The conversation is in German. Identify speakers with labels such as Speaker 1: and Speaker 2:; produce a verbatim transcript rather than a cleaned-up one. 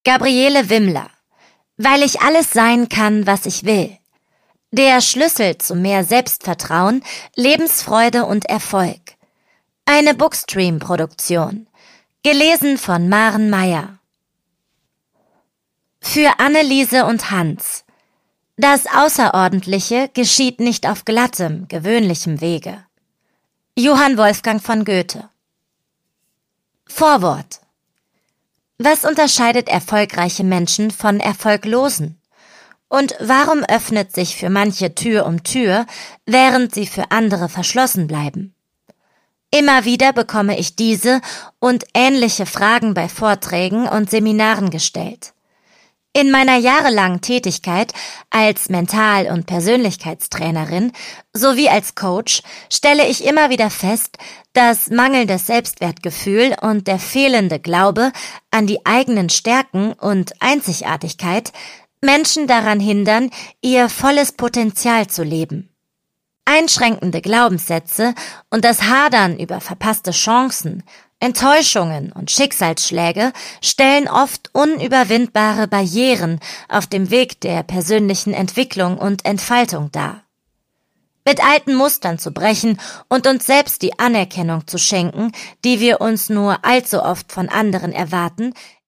Speaker 1: Gabriele Wimler. Weil ich alles sein kann, was ich will. Der Schlüssel zu mehr Selbstvertrauen, Lebensfreude und Erfolg. Eine Bookstream-Produktion. Gelesen von Maren Meyer. Für Anneliese und Hans. Das Außerordentliche geschieht nicht auf glattem, gewöhnlichem Wege. Johann Wolfgang von Goethe. Vorwort. Was unterscheidet erfolgreiche Menschen von Erfolglosen? Und warum öffnet sich für manche Tür um Tür, während sie für andere verschlossen bleiben? Immer wieder bekomme ich diese und ähnliche Fragen bei Vorträgen und Seminaren gestellt. In meiner jahrelangen Tätigkeit als Mental- und Persönlichkeitstrainerin sowie als Coach stelle ich immer wieder fest, dass mangelndes Selbstwertgefühl und der fehlende Glaube an die eigenen Stärken und Einzigartigkeit Menschen daran hindern, ihr volles Potenzial zu leben. Einschränkende Glaubenssätze und das Hadern über verpasste Chancen, Enttäuschungen und Schicksalsschläge stellen oft unüberwindbare Barrieren auf dem Weg der persönlichen Entwicklung und Entfaltung dar. Mit alten Mustern zu brechen und uns selbst die Anerkennung zu schenken, die wir uns nur allzu oft von anderen erwarten,